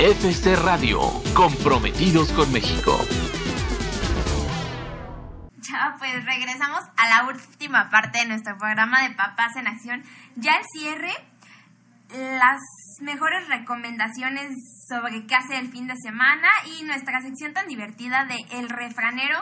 FC Radio, comprometidos con México. Ya, pues regresamos a la última parte de nuestro programa de Papás en Acción. Ya al cierre, las mejores recomendaciones sobre qué hacer el fin de semana y nuestra sección tan divertida de El Refranero.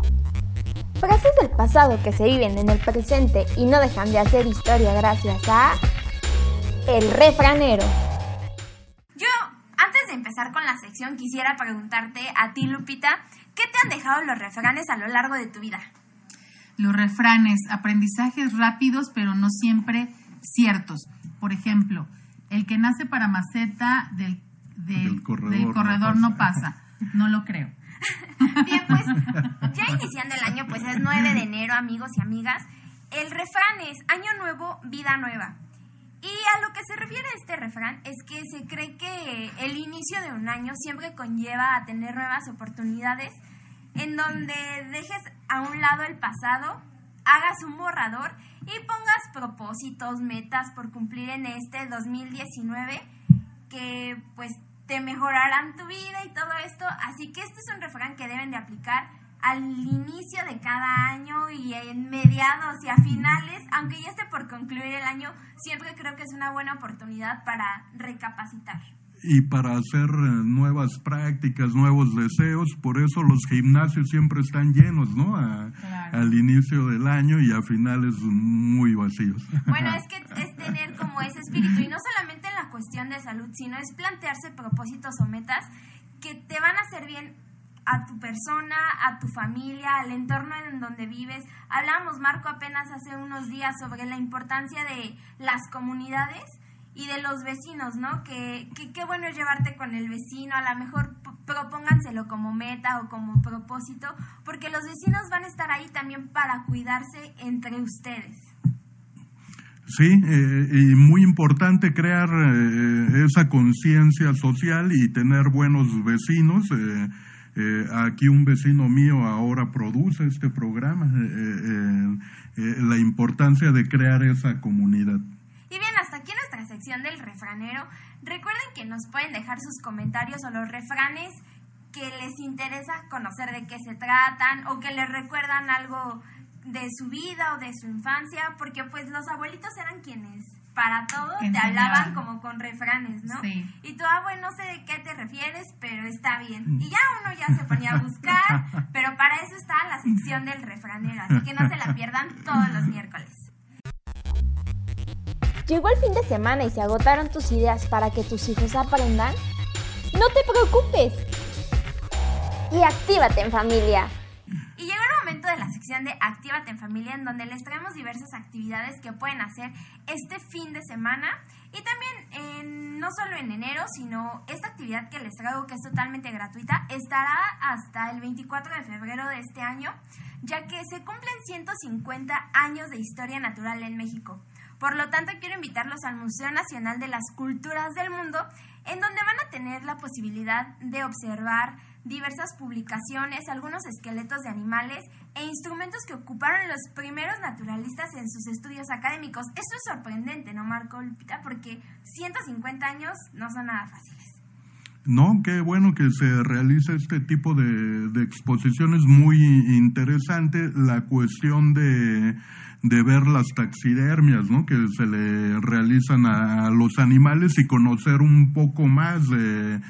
Frases del pasado que se viven en el presente y no dejan de hacer historia gracias a El Refranero. Yo, antes de empezar con la sección, quisiera preguntarte a ti, Lupita, ¿qué te han dejado los refranes a lo largo de tu vida? Los refranes, aprendizajes rápidos pero no siempre ciertos. Por ejemplo, el que nace para maceta del corredor no pasa. No lo creo. Bien, pues ya iniciando el año, pues es 9 de enero, amigos y amigas. El refrán es Año Nuevo, Vida Nueva. Y a lo que se refiere este refrán es que se cree que el inicio de un año siempre conlleva a tener nuevas oportunidades en donde dejes a un lado el pasado, hagas un borrador y pongas propósitos, metas por cumplir en este 2019 que pues te mejorarán tu vida y todo esto. Así que este es un refrán que deben de aplicar al inicio de cada año y en mediados y a finales, aunque ya esté por concluir el año, siempre creo que es una buena oportunidad para recapacitar. Y para hacer nuevas prácticas, nuevos deseos, por eso los gimnasios siempre están llenos, ¿no? Claro. Al inicio del año y a finales muy vacíos. Bueno, es que es tener como ese espíritu, y no solamente en la cuestión de salud, sino es plantearse propósitos o metas que te van a hacer bien a tu persona, a tu familia, al entorno en donde vives. Hablábamos, Marco, apenas hace unos días sobre la importancia de las comunidades y de los vecinos, ¿no? Que qué bueno es llevarte con el vecino, a lo mejor propónganselo como meta o como propósito, porque los vecinos van a estar ahí también para cuidarse entre ustedes. Sí, y muy importante crear esa conciencia social y tener buenos vecinos. Aquí un vecino mío ahora produce este programa, la importancia de crear esa comunidad. Y bien, hasta aquí nuestra sección del refranero. Recuerden que nos pueden dejar sus comentarios o los refranes que les interesa conocer de qué se tratan o que les recuerdan algo de su vida o de su infancia, porque pues los abuelitos eran quienes para todo te hablaban como con refranes, ¿no? Sí. Y tú, bueno, no sé de qué te refieres, pero está bien. Y ya uno ya se ponía a buscar, pero para eso está la sección del refranero, así que no se la pierdan todos los miércoles. ¿Llegó el fin de semana y se agotaron tus ideas para que tus hijos aprendan? ¡No te preocupes! Y actívate en familia. Y llegó el momento de la sección de Actívate en Familia, en donde les traemos diversas actividades que pueden hacer este fin de semana. Y también, no solo en enero, sino esta actividad que les traigo, que es totalmente gratuita, estará hasta el 24 de febrero de este año, ya que se cumplen 150 años de historia natural en México. Por lo tanto, quiero invitarlos al Museo Nacional de las Culturas del Mundo, en donde van a tener la posibilidad de observar diversas publicaciones, algunos esqueletos de animales e instrumentos que ocuparon los primeros naturalistas en sus estudios académicos. Esto es sorprendente, ¿no, Marco, Lupita? Porque 150 años no son nada fáciles. No, qué bueno que se realice este tipo de exposiciones, muy interesante la cuestión de ver las taxidermias, ¿no?, que se le realizan a los animales y conocer un poco más de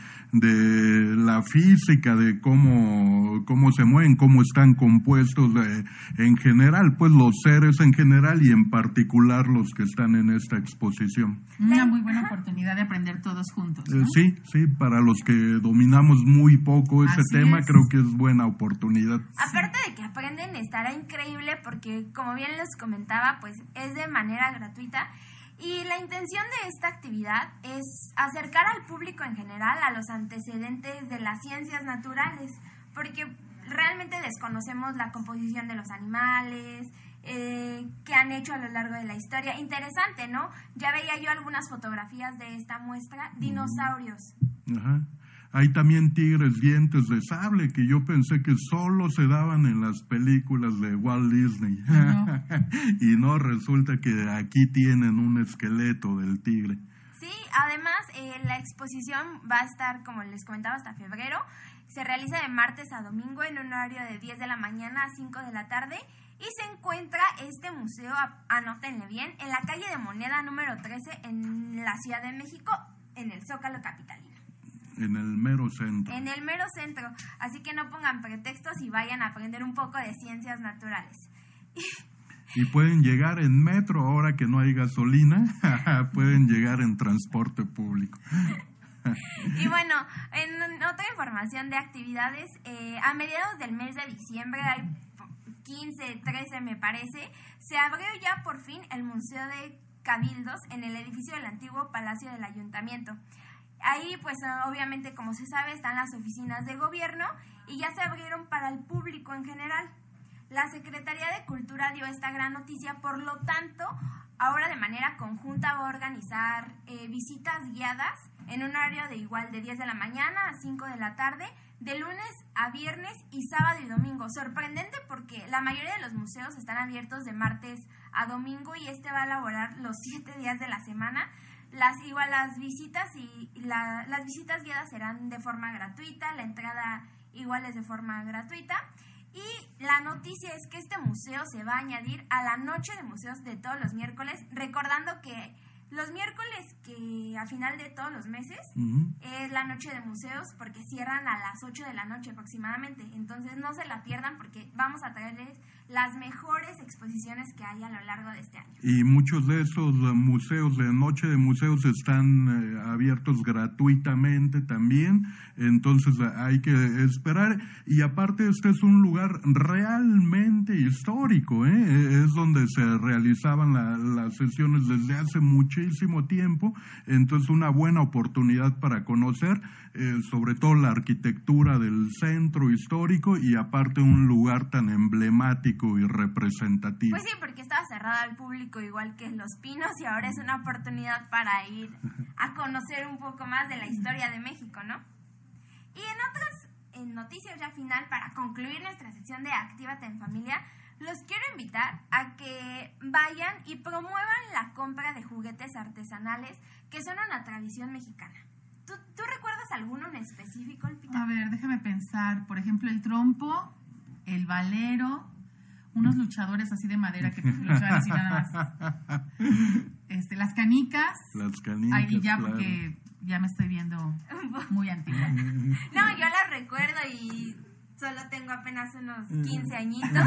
la física, de cómo se mueven, cómo están compuestos en general, pues los seres en general y en particular los que están en esta exposición. Una muy buena oportunidad de aprender todos juntos, ¿no? Sí, para los que dominamos muy poco ese tema, creo que es buena oportunidad. Aparte de que aprenden, estará increíble porque, como bien les comentaba, pues es de manera gratuita. Y la intención de esta actividad es acercar al público en general a los antecedentes de las ciencias naturales, porque realmente desconocemos la composición de los animales, que han hecho a lo largo de la historia. Interesante, ¿no? Ya veía yo algunas fotografías de esta muestra, dinosaurios. Ajá. Hay también tigres dientes de sable, que yo pensé que solo se daban en las películas de Walt Disney. No. Y no, resulta que aquí tienen un esqueleto del tigre. Sí, además la exposición va a estar, como les comentaba, hasta febrero. Se realiza de martes a domingo en un horario de 10 de la mañana a 5 de la tarde. Y se encuentra este museo, anótenle bien, en la calle de Moneda número 13 en la Ciudad de México, en el Zócalo capitalino. En el mero centro. En el mero centro. Así que no pongan pretextos y vayan a aprender un poco de ciencias naturales. Y pueden llegar en metro, ahora que no hay gasolina, pueden llegar en transporte público. Y bueno, en otra información de actividades, a mediados del mes de diciembre, hay 15, 13 me parece, se abrió ya por fin el Museo de Cabildos en el edificio del antiguo Palacio del Ayuntamiento. Ahí, pues obviamente, como se sabe, están las oficinas de gobierno y ya se abrieron para el público en general. La Secretaría de Cultura dio esta gran noticia, por lo tanto, ahora de manera conjunta va a organizar visitas guiadas en un horario de igual de 10 de la mañana a 5 de la tarde, de lunes a viernes y sábado y domingo. Sorprendente porque la mayoría de los museos están abiertos de martes a domingo y este va a elaborar los 7 días de la semana. Las visitas las visitas guiadas serán de forma gratuita, la entrada igual es de forma gratuita. Y la noticia es que este museo se va a añadir a la noche de museos de todos los miércoles, recordando que los miércoles que a final de todos los meses es la noche de museos porque cierran a las 8 de la noche aproximadamente. Entonces no se la pierdan porque vamos a traerles las mejores exposiciones que hay a lo largo de este año. Y muchos de esos museos de noche de museos están abiertos gratuitamente también, entonces hay que esperar. Y aparte este es un lugar realmente histórico, es donde se realizaban las sesiones desde hace muchísimo tiempo, entonces una buena oportunidad para conocer sobre todo la arquitectura del centro histórico y aparte un lugar tan emblemático y representativo. Pues sí, porque estaba cerrado al público igual que Los Pinos y ahora es una oportunidad para ir a conocer un poco más de la historia de México, ¿no? Y en otras noticias ya final, para concluir nuestra sección de Actívate en Familia, los quiero invitar a que vayan y promuevan la compra de juguetes artesanales que son una tradición mexicana. ¿Tú recuerdas alguno en específico, Lupita? A ver, déjame pensar. Por ejemplo, el trompo, el valero, unos luchadores así de madera que luchaban así nada más. Las canicas. Las canicas, ahí ya, claro. Porque ya me estoy viendo muy antigua. No, yo las recuerdo y solo tengo apenas unos 15 añitos.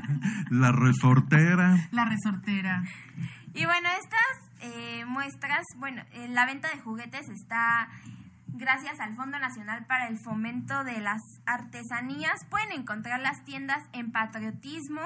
La resortera. La resortera. Y bueno, estas muestras, la venta de juguetes está gracias al Fondo Nacional para el Fomento de las Artesanías. Pueden encontrar las tiendas en Patriotismo,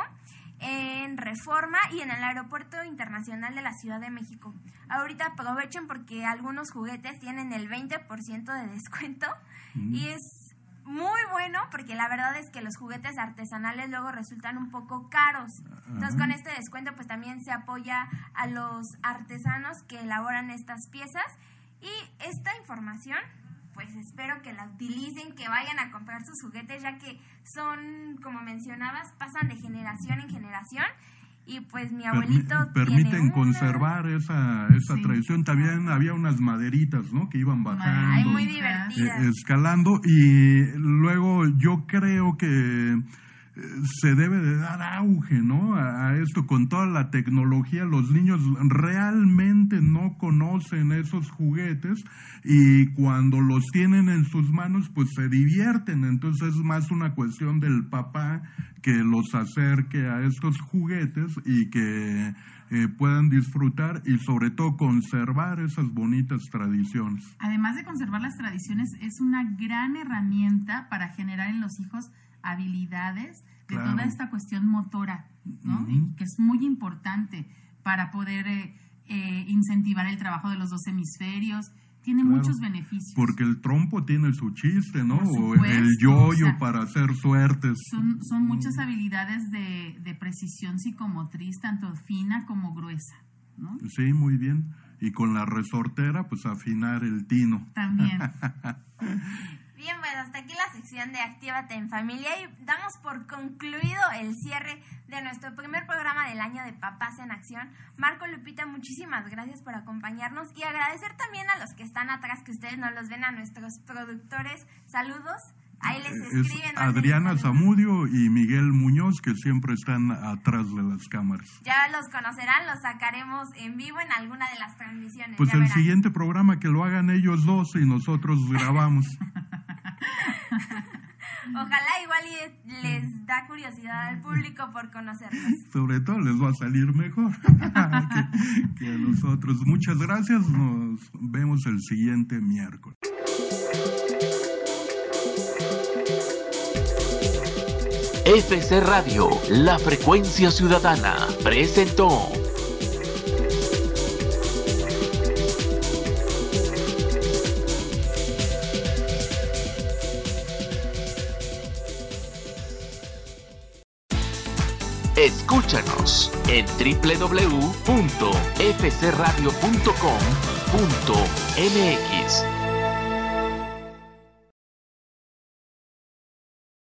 en Reforma y en el Aeropuerto Internacional de la Ciudad de México. Ahorita aprovechen porque algunos juguetes tienen el 20% de descuento y es muy bueno porque la verdad es que los juguetes artesanales luego resultan un poco caros. Entonces con este descuento pues también se apoya a los artesanos que elaboran estas piezas y esta información pues espero que la utilicen, que vayan a comprar sus juguetes ya que son, como mencionabas, pasan de generación en generación. Y pues mi abuelito permiten conservar esa sí. Tradición. También había unas maderitas, ¿no? Que iban bajando. Ay, muy divertidas. Escalando. Y luego yo creo que se debe de dar auge, ¿no? A esto con toda la tecnología. Los niños realmente no conocen esos juguetes y cuando los tienen en sus manos pues se divierten. Entonces es más una cuestión del papá que los acerque a estos juguetes y que puedan disfrutar y sobre todo conservar esas bonitas tradiciones. Además de conservar las tradiciones, es una gran herramienta para generar en los hijos habilidades de toda esta cuestión motora, ¿no? Y que es muy importante para poder incentivar el trabajo de los dos hemisferios. Tiene muchos beneficios. Porque el trompo tiene su chiste, ¿no? Supuesto, o el yoyo para hacer suertes. Son muchas habilidades de precisión psicomotriz, tanto fina como gruesa, ¿no? Sí, muy bien. Y con la resortera, pues afinar el tino. También. Bien, pues hasta aquí la sección sección de Actívate en Familia y damos por concluido el cierre de nuestro primer programa del año de Papás en Acción. Marco, Lupita, muchísimas gracias por acompañarnos y agradecer también a los que están atrás, que ustedes no los ven, a nuestros productores. Saludos. Ahí les escriben. Adriana Zamudio y Miguel Muñoz, que siempre están atrás de las cámaras. Ya los conocerán, los sacaremos en vivo en alguna de las transmisiones. Pues el siguiente programa que lo hagan ellos dos y nosotros grabamos. Ojalá igual y les da curiosidad al público por conocerlos. Sobre todo les va a salir mejor que a nosotros. Muchas gracias, nos vemos el siguiente miércoles. FC Radio, la frecuencia ciudadana, presentó Escúchanos en www.fcradio.com.mx.